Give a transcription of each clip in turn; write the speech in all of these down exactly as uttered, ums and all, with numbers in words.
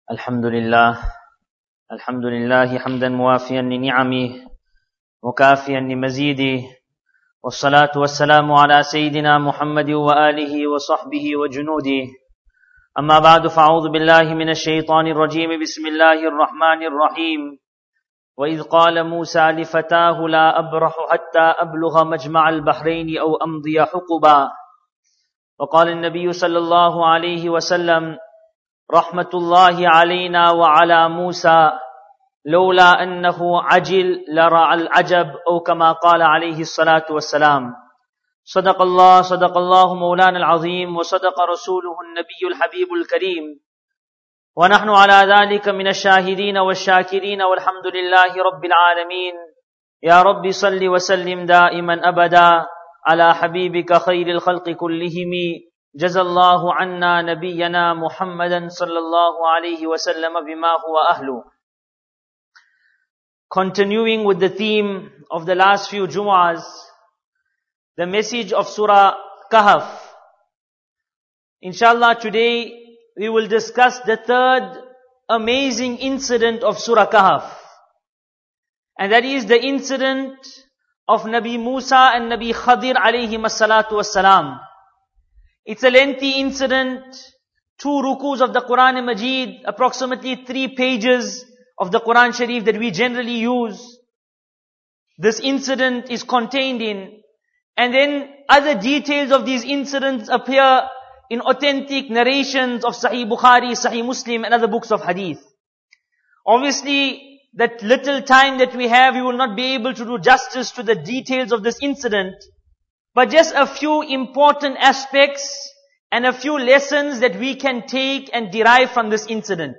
الحمد لله الحمد لله حمدا موافيا لنعمه مكافيا لمزيده والصلاة والسلام على سيدنا محمد وآله وصحبه وجنوده أما بعد فأعوذ بالله من الشيطان الرجيم بسم الله الرحمن الرحيم وإذ قال موسى لفتاه لا أبرح حتى أبلغ مجمع البحرين أو أمضي حقبا وقال النبي صلى الله عليه وسلم رحمة الله علينا وعلى موسى لولا أنه عجل لرأى العجب أو كما قال عليه الصلاة والسلام. صدق الله صدق الله مولانا العظيم وصدق رسوله النبي الحبيب الكريم ونحن على ذلك من الشاهدين والشاكرين والحمد لله رب العالمين. يا رب صل وسلم دائما أبدا على حبيبك خير الخلق كلهم جزا الله عنا نبينا محمدا صلى الله عليه وسلم بما هو أهله. Continuing with the theme of the last few Jumu'ahs, the message of Surah Kahf. Inshallah, today we will discuss the third amazing incident of Surah Kahf. And that is the incident of Nabi Musa and Nabi Khadir alayhim as-salatu was-salam. It's a lengthy incident, two rukus of the Quran Majid, approximately three pages of the Quran Sharif that we generally use. This incident is contained in, and then other details of these incidents appear in authentic narrations of Sahih Bukhari, Sahih Muslim and other books of Hadith. Obviously, that little time that we have, we will not be able to do justice to the details of this incident, but just a few important aspects and a few lessons that we can take and derive from this incident.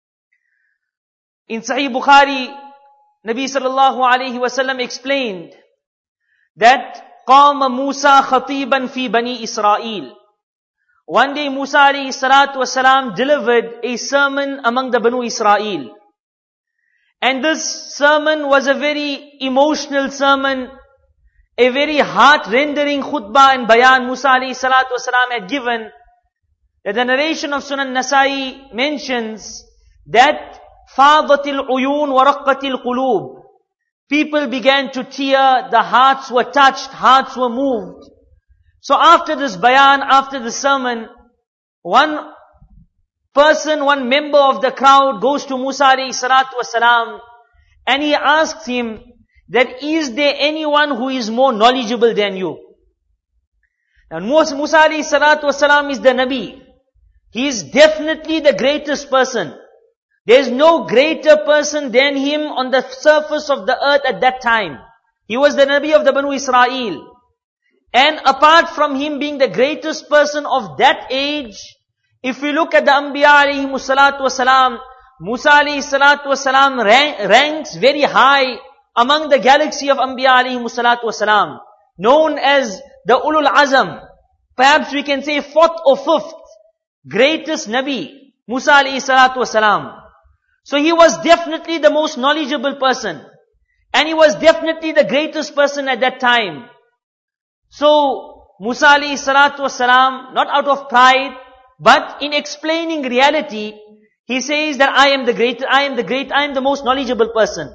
In Sahih Bukhari, Nabi sallallahu alayhi wasallam explained that قام موسى خطيبا في بني إسرائيل. One day Musa alayhi salatu wasalam delivered a sermon among the Banu Israel. And this sermon was a very emotional sermon, a very heart-rendering khutbah and bayan Musa alayhi salatu wasalam had given, that the narration of Sunan Nasai mentions that فَاضَتِ الْعُيُونَ وَرَقَّتِ الْقُلُوبِ. People began to tear, the hearts were touched, hearts were moved. So after this bayan, after the sermon, one person, one member of the crowd goes to Musa alayhi salatu wasalam and he asks him that is there anyone who is more knowledgeable than you? Now Musa alayhi salatu wasalam is the Nabi. He is definitely the greatest person. There is no greater person than him on the surface of the earth at that time. He was the Nabi of the Banu Israel. And apart from him being the greatest person of that age, if we look at the Anbiya alayhimu salatu wasalam, Musa alayhi salatu wasalam rank, ranks very high among the galaxy of Anbiya alayhimu salatu wasalam, known as the Ulul Azam. Perhaps we can say fourth or fifth greatest Nabi, Musa alayhi salatu wasalam. So he was definitely the most knowledgeable person. And he was definitely the greatest person at that time. So Musa alayhi salatu wasalam, not out of pride, but in explaining reality, he says that I am the great, I am the great, I am the most knowledgeable person.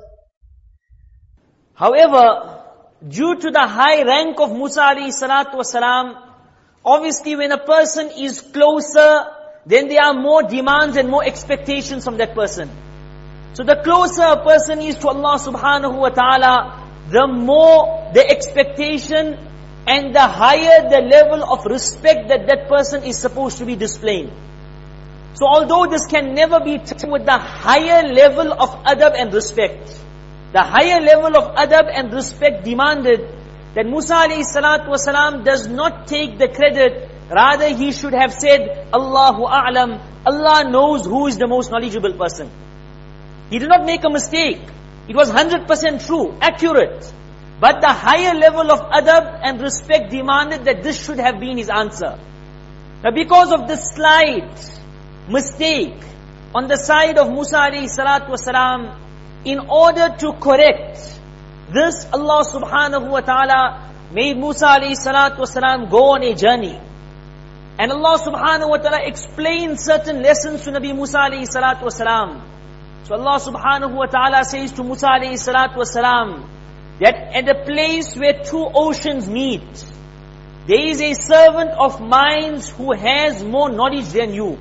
However, due to the high rank of Musa alayhi salatu wasalam, obviously when a person is closer, then there are more demands and more expectations from that person. So the closer a person is to Allah subhanahu wa ta'ala, the more the expectation and the higher the level of respect that that person is supposed to be displaying. So although this can never be done with the higher level of adab and respect, the higher level of adab and respect demanded that Musa alayhi salatu wasalam does not take the credit. Rather, he should have said, Allahu A'lam, Allah knows who is the most knowledgeable person. He did not make a mistake. It was one hundred percent true, accurate. But the higher level of adab and respect demanded that this should have been his answer. Now because of this slight mistake on the side of Musa alayhi salatu wasalam, in order to correct this, Allah subhanahu wa ta'ala made Musa alayhi salatu wasalam go on a journey. And Allah subhanahu wa ta'ala explained certain lessons to Nabi Musa alayhi salatu wasalam. So Allah subhanahu wa ta'ala says to Musa alayhi salatu wasalam, that at a place where two oceans meet, there is a servant of mine who has more knowledge than you.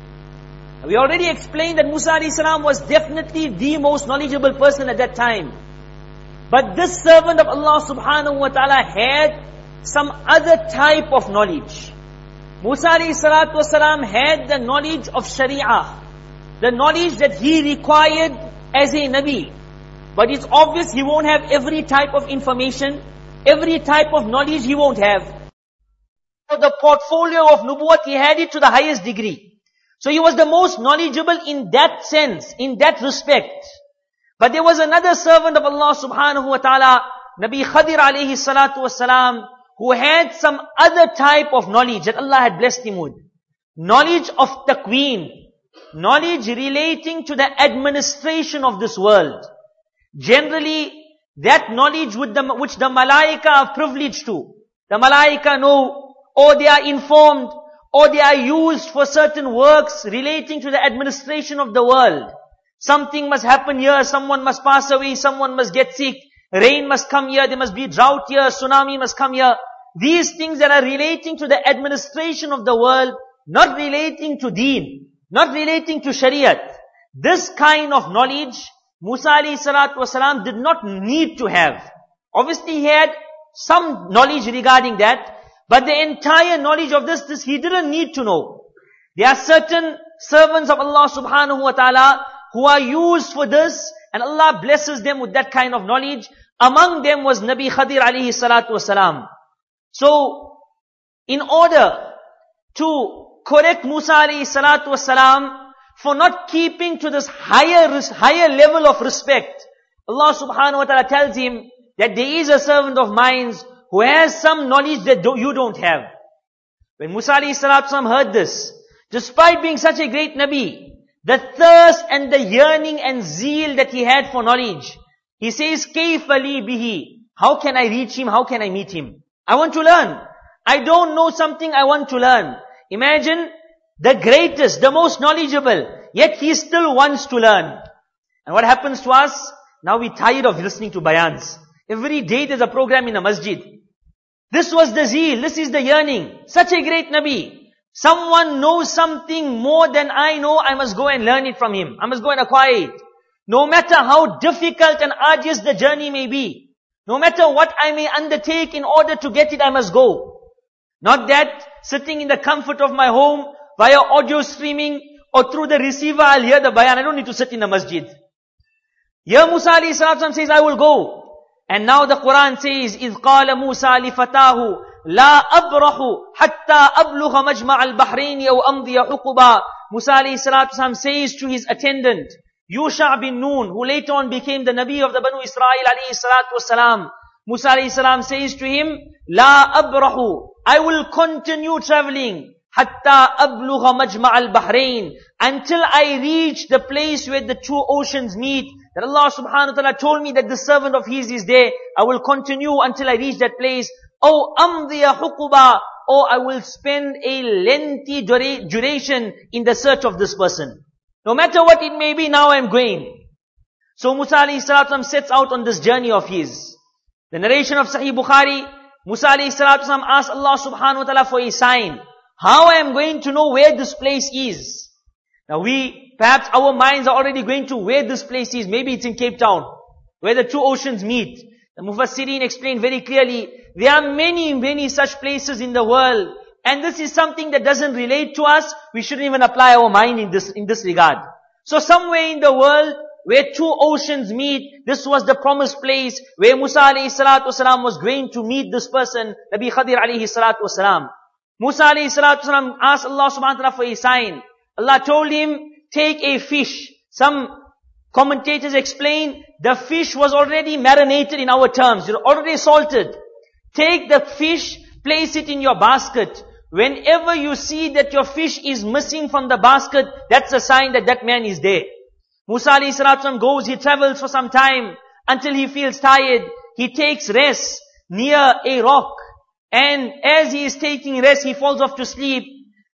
We already explained that Musa alayhi salam was definitely the most knowledgeable person at that time. But this servant of Allah subhanahu wa ta'ala had some other type of knowledge. Musa alayhi salatu wasalam had the knowledge of Sharia, the knowledge that he required as a Nabi. But it's obvious he won't have every type of information, every type of knowledge he won't have. So the portfolio of Nubuwwat, he had it to the highest degree. So he was the most knowledgeable in that sense, in that respect. But there was another servant of Allah subhanahu wa ta'ala, Nabi Khadir alayhi salatu wasalam, who had some other type of knowledge that Allah had blessed him with. Knowledge of taqween, knowledge relating to the administration of this world. Generally, that knowledge with the, which the malaika are privileged to. The malaika know, or they are informed, or they are used for certain works relating to the administration of the world. Something must happen here, someone must pass away, someone must get sick, rain must come here, there must be drought here, tsunami must come here. These things that are relating to the administration of the world, not relating to deen, not relating to shariat. This kind of knowledge, Musa alayhi salatu wasalam did not need to have. Obviously he had some knowledge regarding that, but the entire knowledge of this, this he didn't need to know. There are certain servants of Allah subhanahu wa ta'ala who are used for this, and Allah blesses them with that kind of knowledge. Among them was Nabi Khadir alayhi salatu wasalam. So, in order to correct Musa alayhi salatu wasalam for not keeping to this higher, higher level of respect, Allah subhanahu wa ta'ala tells him that there is a servant of mine who has some knowledge that you don't have. When Musa alayhi salatu wasalam heard this, despite being such a great Nabi, the thirst and the yearning and zeal that he had for knowledge, he says, كَيْفَ لِي بِهِ, how can I reach him? How can I meet him? I want to learn. I don't know something, I want to learn. Imagine the greatest, the most knowledgeable, yet he still wants to learn. And what happens to us? Now we're tired of listening to bayans. Every day there's a program in a masjid. This was the zeal, this is the yearning. Such a great Nabi. Someone knows something more than I know, I must go and learn it from him. I must go and acquire it. No matter how difficult and arduous the journey may be, no matter what I may undertake in order to get it, I must go. Not that sitting in the comfort of my home via audio streaming or through the receiver, I'll hear the bayan. I don't need to sit in the masjid. Here Musa alayhi salatu says, I will go. And now the Quran says, إِذْ قَالَ مُوسَى لِفَتَاهُ لَا أَبْرَحُ حَتَّى أَبْلُغَ مَجْمَعَ الْبَحْرَيْنِ أَوْ أَمْضِيَ حُقُبًا. Musa alayhi salatu says to his attendant, Yusha bin Nun, who later on became the Nabi of the Banu Israel alayhi salatu wasalam. Musa alayhi salam says to him, La abrahu, I will continue traveling, hatta ablugha majma' al-bahrain, until I reach the place where the two oceans meet. That Allah subhanahu wa ta'ala told me that the servant of his is there. I will continue until I reach that place. Oh, amdiya huquba, or I will spend a lengthy dura- duration in the search of this person. No matter what it may be, now I am going. So Musa alayhi salatu sets out on this journey of his. The narration of Sahih Bukhari, Musa alayhi salatu asked Allah subhanahu wa ta'ala for a sign. How I am going to know where this place is? Now we, perhaps our minds are already going to where this place is. Maybe it's in Cape Town, where the two oceans meet. The Mufassirin explained very clearly, there are many, many such places in the world. And this is something that doesn't relate to us. We shouldn't even apply our mind in this, in this regard. So somewhere in the world, where two oceans meet, this was the promised place where Musa alayhi salatu wasalam was going to meet this person, Nabi Khadir alayhi salatu wasalam. Musa alayhi salatu wasalam asked Allah subhanahu wa ta'ala for a sign. Allah told him, take a fish. Some commentators explain, the fish was already marinated in our terms, already salted. Take the fish, place it in your basket. Whenever you see that your fish is missing from the basket, that's a sign that that man is there. Musa alayhi salatu goes, he travels for some time until he feels tired. He takes rest near a rock. And as he is taking rest, he falls off to sleep.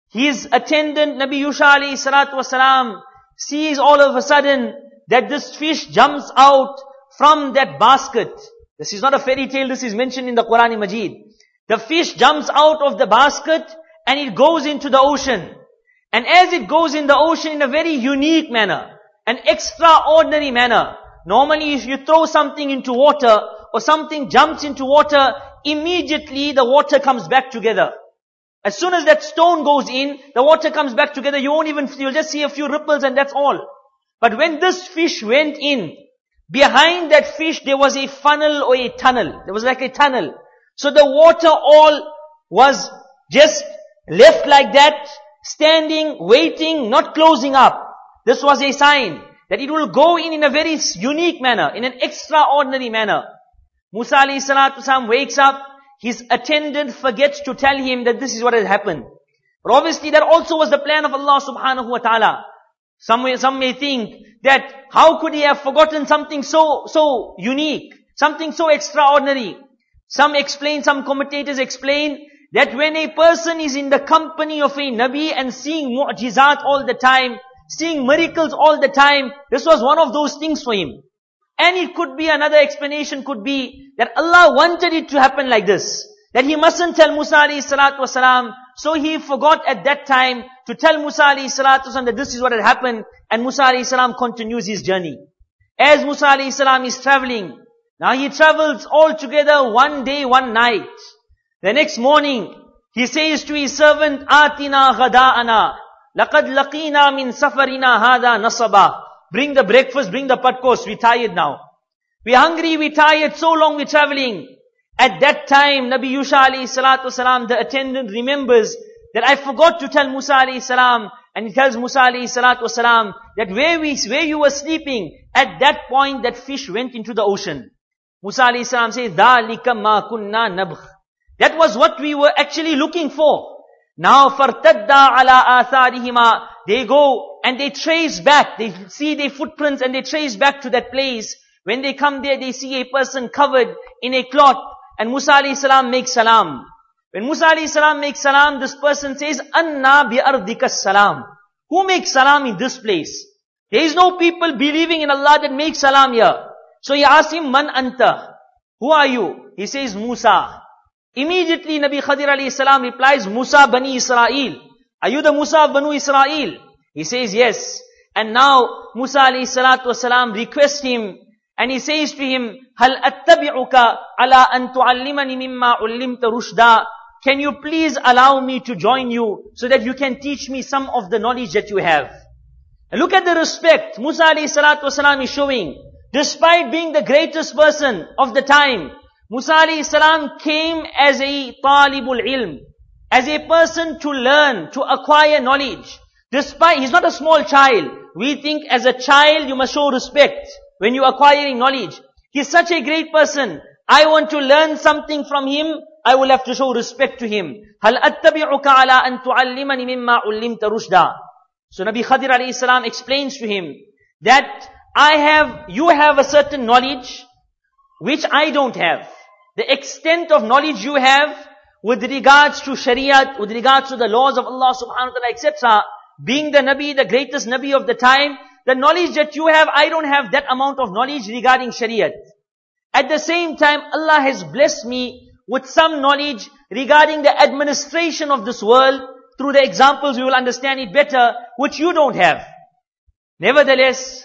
his attendant, Nabi Yusha alayhi salatu wasalam, sees all of a sudden that this fish jumps out from that basket. This is not a fairy tale, this is mentioned in the Quran Majid. The fish jumps out of the basket and it goes into the ocean. And as it goes in the ocean in a very unique manner, an extraordinary manner. Normally if you throw something into water or something jumps into water, immediately the water comes back together. As soon as that stone goes in, the water comes back together. You won't even, you'll just see a few ripples and that's all. But when this fish went in, behind that fish there was a funnel or a tunnel. There was like a tunnel. So the water all was just left like that, standing, waiting, not closing up. This was a sign that it will go in in a very unique manner, in an extraordinary manner. Musa alayhi salatu wasalam wakes up, his attendant forgets to tell him that this is what has happened. But obviously that also was the plan of Allah subhanahu wa ta'ala. Some may, some may think that how could he have forgotten something so, so unique, something so extraordinary. Some explain, some commentators explain that when a person is in the company of a Nabi and seeing mu'jizat all the time, seeing miracles all the time, this was one of those things for him. And it could be, another explanation could be that Allah wanted it to happen like this. That he mustn't tell Musa alayhi salatu wasalam. So he forgot at that time to tell Musa alayhi salatu wasalam that this is what had happened. And Musa alayhi salam continues his journey. As Musa alayhi salam is traveling, now he travels all together one day, one night. The next morning, he says to his servant, Atina ghada'ana, laqad laqina min safarina hada nasaba. Bring the breakfast, bring the patkos, we're tired now. We're hungry, we're tired, so long we're traveling. At that time, Nabi Yusha alayhi salatu wasalam, the attendant, remembers that I forgot to tell Musa alayhi salam, and he tells Musa alayhi salatu wasalam that where we, where you were sleeping, at that point that fish went into the ocean. Musa alayhi salam says, Dhalika ma kunna nabgh. That was what we were actually looking for. Now, فَارْتَدَّا عَلَىٰ آثَارِهِمَا. They go and they trace back. They see their footprints and they trace back to that place. When they come there, they see a person covered in a cloth. And Musa alayhi salam makes salam. When Musa alayhi salam makes salam, this person says, Anna bi'ardika salam. Who makes salam in this place? There is no people believing in Allah that make salam here. So he asks him, Man anta? Who are you? He says, Musa. Immediately Nabi Khadir alayhi salam replies, Musa Bani Israel. Are you the Musa of Banu Israel? He says, yes. And now Musa alayhi salatu wasalam requests him and he says to him, Hal attabi'uka ala an tu'allimani mimma ullimta rushda. Can you please allow me to join you so that you can teach me some of the knowledge that you have? And look at the respect Musa alayhi salatu wasalam is showing. Despite being the greatest person of the time, Musa alayhi salam came as a talibul ilm, as a person to learn, to acquire knowledge. Despite, he's not a small child. We think as a child you must show respect when you're acquiring knowledge. He's such a great person. I want to learn something from him, I will have to show respect to him. Hal attabi'uka ala an tu'allimani mimma ullimta rushda. So Nabi Khadir alayhi salam explains to him that I have, you have a certain knowledge which I don't have. The extent of knowledge you have with regards to Shariat, with regards to the laws of Allah subhanahu wa ta'ala, et cetera, being the Nabi, the greatest Nabi of the time, the knowledge that you have, I don't have that amount of knowledge regarding Shariat. At the same time, Allah has blessed me with some knowledge regarding the administration of this world. Through the examples we will understand it better, which you don't have. Nevertheless,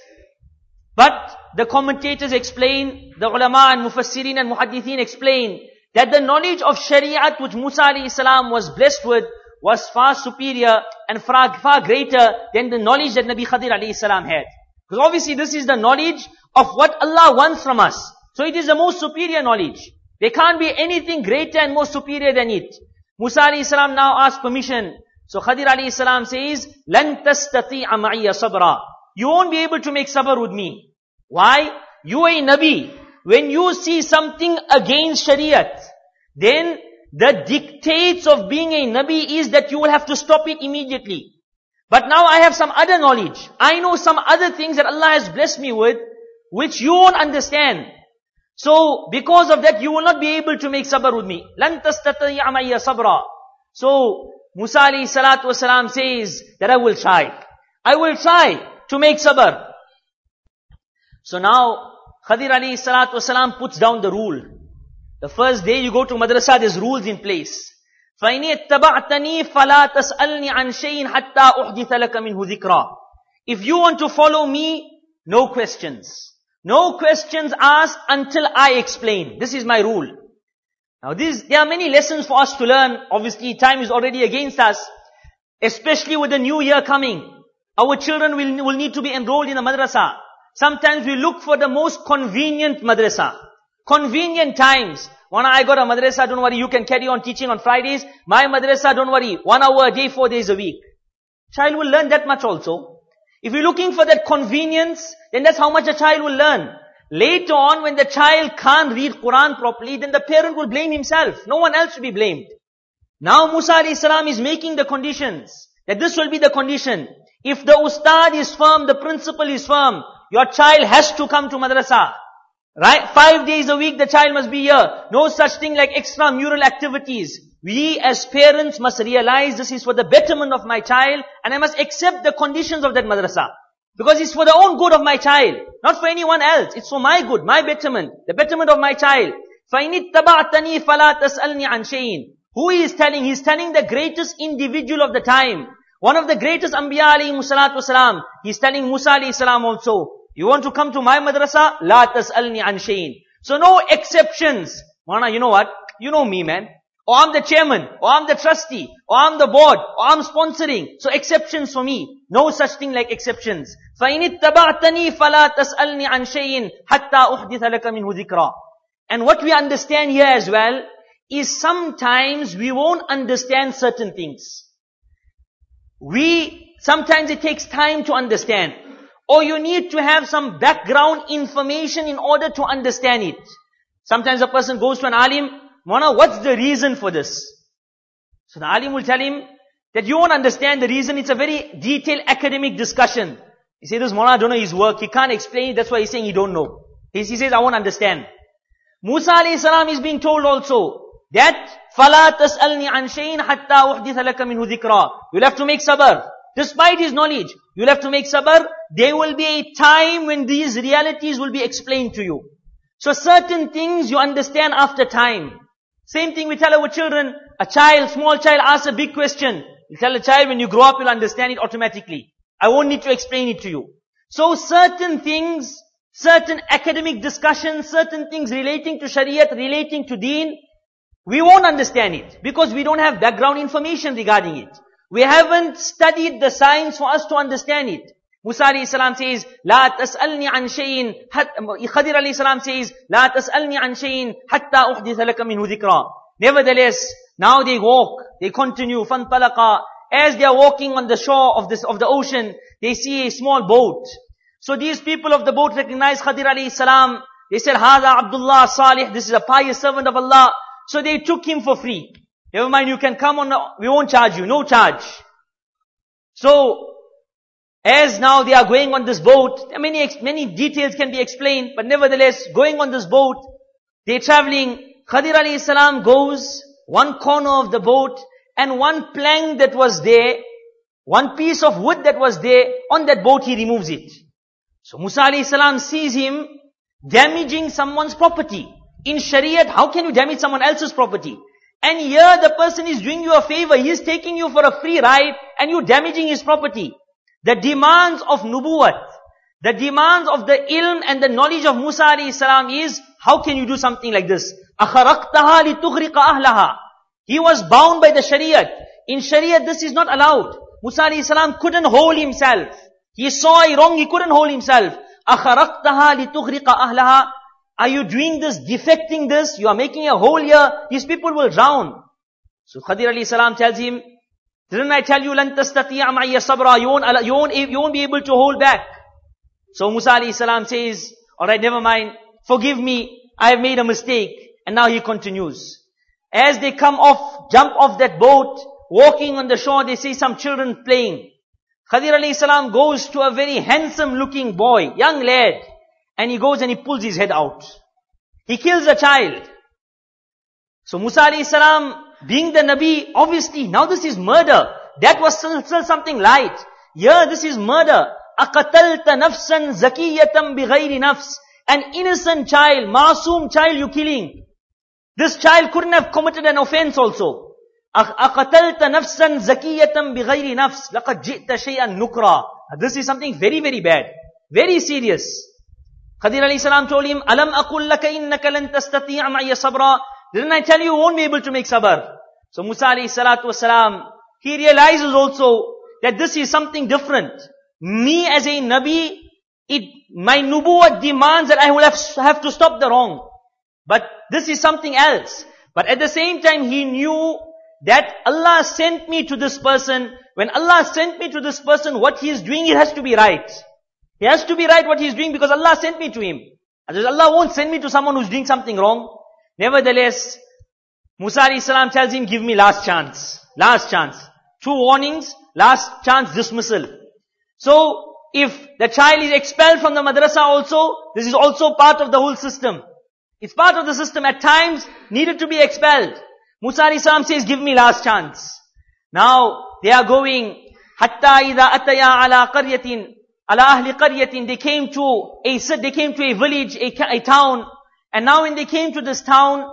but the commentators explain, the ulama and mufassirin and muhaddithin explain that the knowledge of Shariat which Musa alayhi salam was blessed with was far superior and far, far greater than the knowledge that Nabi Khadir alayhi salam had. Because obviously this is the knowledge of what Allah wants from us. So it is the most superior knowledge. There can't be anything greater and more superior than it. Musa alayhi salam now asks permission. So Khadir alayhi salam says, Lan tastati'a ma'iya sabra. You won't be able to make sabr with me. Why? You are a Nabi. When you see something against Shariat, then the dictates of being a Nabi is that you will have to stop it immediately. But now I have some other knowledge. I know some other things that Allah has blessed me with, which you won't understand. So, because of that, you will not be able to make sabr with me. Lan tastati'a ma'iya sabra. So, Musa alayhi salatu wasalam says that I will try. I will try to make sabr. So now, Khadir alayhi salatu wasalam puts down the rule. The first day you go to madrasa, there's rules in place. فَإِنِ اتَّبَعْتَنِي فَلَا تَسْأَلْنِ عَنْ شَيْءٍ حَتَّى أُحْدِثَ لَكَ مِنْهُ ذِكْرًا. If you want to follow me, no questions. No questions asked until I explain. This is my rule. Now this, there are many lessons for us to learn. Obviously time is already against us. Especially with the new year coming. Our children will, will need to be enrolled in a madrasa. Sometimes we look for the most convenient madrasa. Convenient times. When I got a madrasa, don't worry, you can carry on teaching on Fridays. My madrasa, don't worry, one hour a day, four days a week. Child will learn that much also. If you're looking for that convenience, then that's how much a child will learn. Later on, when the child can't read Quran properly, then the parent will blame himself. No one else will be blamed. Now Musa alayhi salam is making the conditions, that this will be the condition. If the ustad is firm, the principal is firm, your child has to come to madrasa. Right? Five days a week the child must be here. No such thing like extramural activities. We as parents must realize this is for the betterment of my child and I must accept the conditions of that madrasa. Because it's for the own good of my child. Not for anyone else. It's for my good, my betterment. The betterment of my child. فَإِنِ اتَّبَعْتَنِي فَلَا تَسْأَلْنِي عَنْ شَيْءٍ. Who he is telling? He's telling the greatest individual of the time. One of the greatest Anbiya alayhi salatu wasalam. He's telling Musa alayhi salam also. You want to come to my madrasa? La tas'alni an shay'in. So no exceptions. Mana, you know what? You know me, man. Or I'm the chairman. Or I'm the trustee. Or I'm the board. Or I'm sponsoring. So exceptions for me. No such thing like exceptions. فَإِنِ اتَّبَعْتَنِي فَلَا تَسْأَلْنِ عَنْ شَيْءٍ حَتَّى أُحْدِثَ لَكَ مِنْهُ ذِكْرًا. And what we understand here as well is sometimes we won't understand certain things. We, sometimes it takes time to understand. Or you need to have some background information in order to understand it. Sometimes a person goes to an alim, Mona, what's the reason for this? So the alim will tell him that you won't understand the reason. It's a very detailed academic discussion. He says, this Mona, I don't know his work. He can't explain it. That's why he's saying he don't know. He, he says, I won't understand. Musa alayhi salam is being told also that فَلَا تَسْأَلْنِ عَنْ شَيْءٍ حَتَّى أُحْدِثَ لَكَ مِنْهُ ذِكْرًا. You'll have to make sabr. Despite his knowledge, you'll have to make sabr. There will be a time when these realities will be explained to you. So certain things you understand after time. Same thing we tell our children. A child, small child asks a big question. We tell a child, when you grow up, you'll understand it automatically. I won't need to explain it to you. So certain things, certain academic discussions, certain things relating to Shariat, relating to Deen, we won't understand it because we don't have background information regarding it. We haven't studied the science for us to understand it. Musa alayhi salam says, La tas'alni an shay'in. Khadir alayhi salam says, La tas'alni an shay'in hatta uhditha laka minhu dhikra. Nevertheless, now they walk, they continue, فَانْطَلَقَا. As they are walking on the shore of this, of the ocean, they see a small boat. So these people of the boat recognize Khadir alayhi salam. They said, Hada Abdullah Salih, this is a pious servant of Allah. So they took him for free. Never mind, you can come on, we won't charge you, no charge. So, as now they are going on this boat, many, many details can be explained, but nevertheless, going on this boat, they're traveling, Khadir alayhi salam goes, one corner of the boat, and one plank that was there, one piece of wood that was there, on that boat he removes it. So Musa alayhi salam sees him damaging someone's property. In Shariat, how can you damage someone else's property? And here the person is doing you a favor. He is taking you for a free ride and you damaging his property. The demands of nubuwat, the demands of the ilm and the knowledge of Musa alayhi salam is, how can you do something like this? أَخَرَقْتَهَا لِتُغْرِقَ أَهْلَهَا. He was bound by the Shariat. In Shariat, this is not allowed. Musa alayhi salam couldn't hold himself. He saw a wrong, he couldn't hold himself. أَخَرَقْتَهَا لِتُغْرِقَ أَهْلَهَا. Are you doing this, defecting this? You are making a hole here. These people will drown. So Khadir alayhi salam tells him, didn't I tell you, لَن تَسْتَطِيعَ مَعِيَ صَبْرًا? You won't, you won't, you won't be able to hold back. So Musa alayhi salam says, alright, never mind. Forgive me. I have made a mistake. And now he continues. As they come off, jump off that boat, walking on the shore, they see some children playing. Khadir alayhi salam goes to a very handsome looking boy, young lad. And he goes and he pulls his head out. He kills a child. So Musa alayhi salam being the Nabi, obviously, now this is murder. That was still, still something light. Here, this is murder. أَقَتَلْتَ نَفْسًا زَكِيَّةً بِغَيْرِ نَفْسٍ. An innocent child, masoom child you're killing. This child couldn't have committed an offense also. أَقَتَلْتَ نَفْسًا زَكِيَّةً بِغَيْرِ نَفْسٍ لَقَدْ جِئْتَ شَيْئًا نُكْرًا. This is something very, very bad. Very serious. Khadir alayhi salam told him, Alam aqul laka innaka lan tastati'a ma'iya sabra. Didn't I tell you you won't be able to make sabr? So Musa alayhi salatu wasalam, he realizes also that this is something different. Me as a Nabi, it, my nubuwwat demands that I will have, have to stop the wrong. But this is something else. But at the same time, he knew that Allah sent me to this person. When Allah sent me to this person, what he is doing, it has to be right. He has to be right what he is doing because Allah sent me to him. Otherwise Allah won't send me to someone who's doing something wrong. Nevertheless, Musa alayhi salam tells him, give me last chance. Last chance. Two warnings, last chance dismissal. So, if the child is expelled from the madrasa also, this is also part of the whole system. It's part of the system. At times, needed to be expelled. Musa alayhi salam says, give me last chance. Now, they are going, hatta idha ataya ala qaryatin, ala ahli qaryatin, they came to a, they came to a village, a, a town, and now when they came to this town,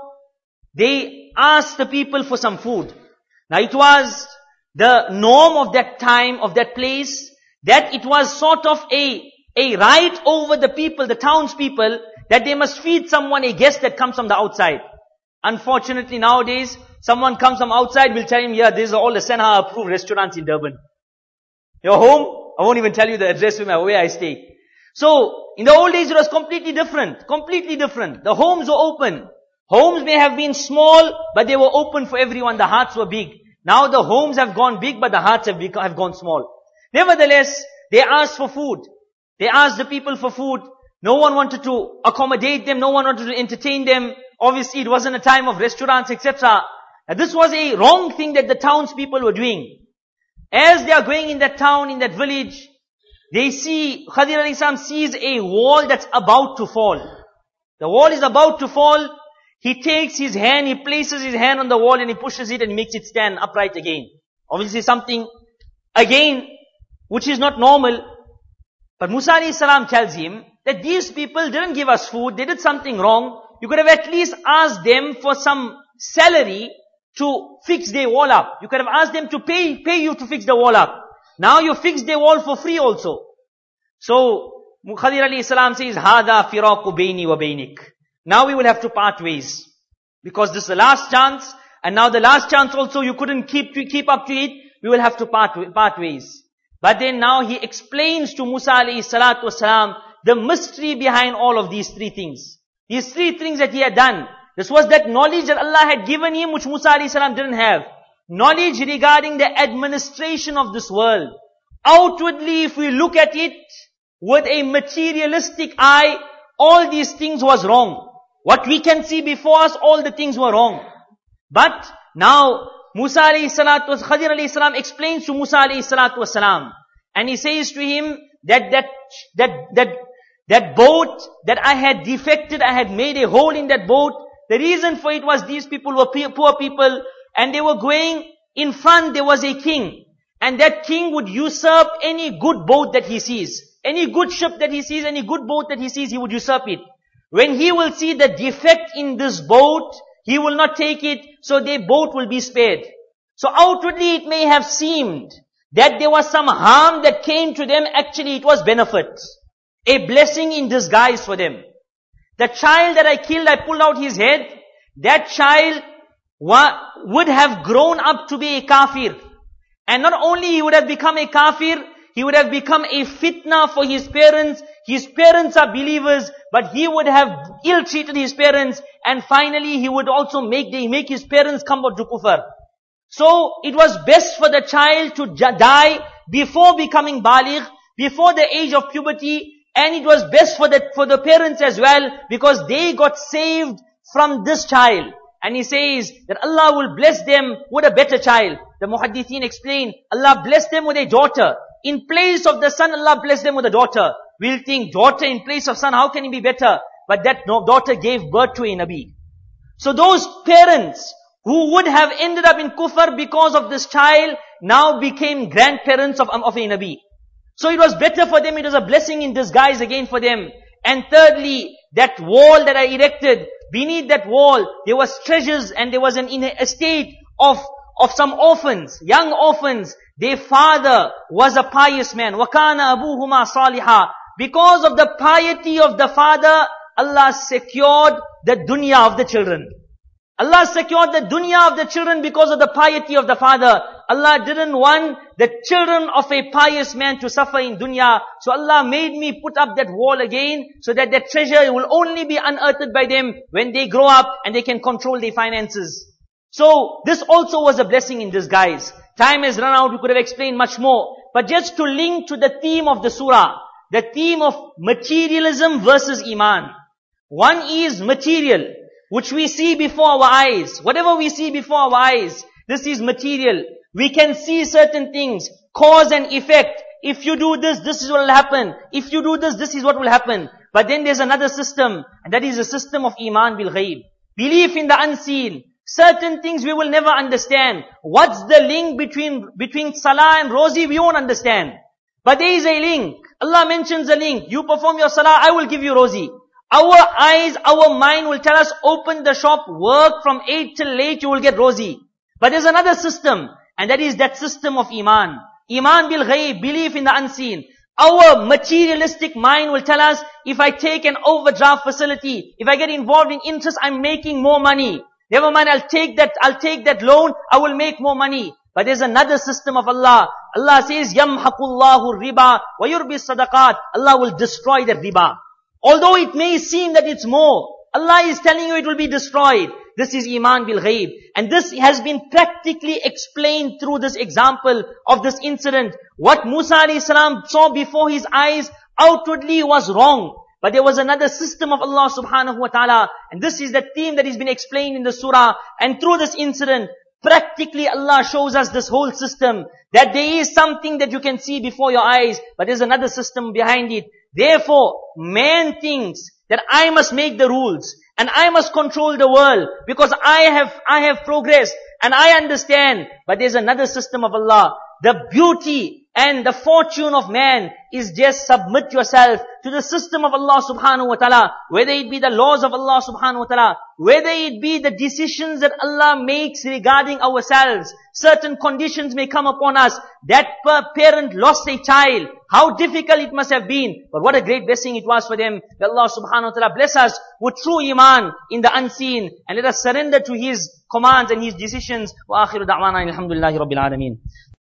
they asked the people for some food. Now it was the norm of that time, of that place, that it was sort of a, a right over the people, the townspeople, that they must feed someone, a guest that comes from the outside. Unfortunately nowadays, someone comes from outside, will tell him, yeah, these are all the Senha approved restaurants in Durban. Your home, I won't even tell you the address where I stay. So, in the old days it was completely different. Completely different. The homes were open. Homes may have been small, but they were open for everyone. The hearts were big. Now the homes have gone big, but the hearts have, become, have gone small. Nevertheless, they asked for food. They asked the people for food. No one wanted to accommodate them. No one wanted to entertain them. Obviously, it wasn't a time of restaurants, et cetera. And this was a wrong thing that the townspeople were doing. As they are going in that town, in that village, they see, Khadir alayhi salam sees a wall that's about to fall. The wall is about to fall. He takes his hand, he places his hand on the wall and he pushes it and he makes it stand upright again. Obviously something, again, which is not normal. But Musa alayhi salam tells him that these people didn't give us food, they did something wrong. You could have at least asked them for some salary to fix their wall up. You could have asked them to pay, pay you to fix the wall up. Now you fix their wall for free also. So, Khadir alayhi salam says, Hada firaku bayni wa baynik. Now we will have to part ways. Because this is the last chance, and now the last chance also you couldn't keep, keep up to it, we will have to part, part ways. But then now he explains to Musa alayhi salatu wasalam the mystery behind all of these three things. These three things that he had done. This was that knowledge that Allah had given him, which Musa alayhi salam didn't have. Knowledge regarding the administration of this world. Outwardly, if we look at it with a materialistic eye, all these things was wrong. What we can see before us, all the things were wrong. But now, Musa alayhi salatu, Khadir alayhi salam explains to Musa alayhi salatu wasalam, and he says to him that that, that, that, that boat that I had defected, I had made a hole in that boat. The reason for it was these people were poor people, and they were going, in front there was a king. And that king would usurp any good boat that he sees. Any good ship that he sees, any good boat that he sees, he would usurp it. When he will see the defect in this boat, he will not take it, so their boat will be spared. So outwardly it may have seemed that there was some harm that came to them, actually it was benefit. A blessing in disguise for them. The child that I killed, I pulled out his head, that child wa- would have grown up to be a kafir. And not only he would have become a kafir, he would have become a fitna for his parents. His parents are believers, but he would have ill-treated his parents, and finally he would also make, the, make his parents come to kufr. So it was best for the child to die before becoming baligh, before the age of puberty, and it was best for the, for the parents as well, because they got saved from this child. And he says that Allah will bless them with a better child. The muhaddithin explain, Allah blessed them with a daughter. In place of the son, Allah blessed them with a daughter. We'll think, daughter in place of son, how can it be better? But that daughter gave birth to a Nabi. So those parents who would have ended up in kufr because of this child, now became grandparents of, of a Nabi. So it was better for them, it was a blessing in disguise again for them. And thirdly, that wall that I erected, beneath that wall, there was treasures and there was an estate of, of some orphans, young orphans. Their father was a pious man. وَكَانَ أَبُوهُمَا صَالِحًا. Because of the piety of the father, Allah secured the dunya of the children. Allah secured the dunya of the children because of the piety of the father. Allah didn't want the children of a pious man to suffer in dunya. So Allah made me put up that wall again so that that treasure will only be unearthed by them when they grow up and they can control their finances. So this also was a blessing in disguise. Time has run out, we could have explained much more. But just to link to the theme of the surah, the theme of materialism versus iman. One is material, which we see before our eyes. Whatever we see before our eyes, this is material. We can see certain things, cause and effect. If you do this, this is what will happen. If you do this, this is what will happen. But then there's another system, and that is the system of iman bil ghaib. Belief in the unseen. Certain things we will never understand. What's the link between, between salah and rozi? We won't understand. But there is a link. Allah mentions a link. You perform your salah, I will give you rozi. Our eyes, our mind will tell us, open the shop, work from eight till late, you will get rozi. But there's another system, and that is that system of iman. Iman bil ghaib, belief in the unseen. Our materialistic mind will tell us, if I take an overdraft facility, if I get involved in interest, I'm making more money. Never mind, I'll take that, I'll take that loan, I will make more money. But there's another system of Allah. Allah says, يَمْحَقُ اللَّهُ الرِّبَى وَيُرْبِي الصَّدَقَاتِ. Allah will destroy that riba. Although it may seem that it's more, Allah is telling you it will be destroyed. This is iman bil ghaib. And this has been practically explained through this example of this incident. What Musa alayhi salam saw before his eyes outwardly was wrong. But there was another system of Allah subhanahu wa ta'ala. And this is the theme that has been explained in the surah. And through this incident, practically Allah shows us this whole system. That there is something that you can see before your eyes, but there's another system behind it. Therefore, man thinks that I must make the rules. And I must control the world. Because I have, I have progressed. And I understand. But there's another system of Allah. The beauty and the fortune of man is just submit yourself to the system of Allah subhanahu wa ta'ala. Whether it be the laws of Allah subhanahu wa ta'ala, whether it be the decisions that Allah makes regarding ourselves. Certain conditions may come upon us. That parent lost a child. How difficult it must have been. But what a great blessing it was for them. That Allah subhanahu wa ta'ala bless us with true iman in the unseen. And let us surrender to His commands and His decisions. Wa akhiru da'wana alhamdulillahi rabbil alameen.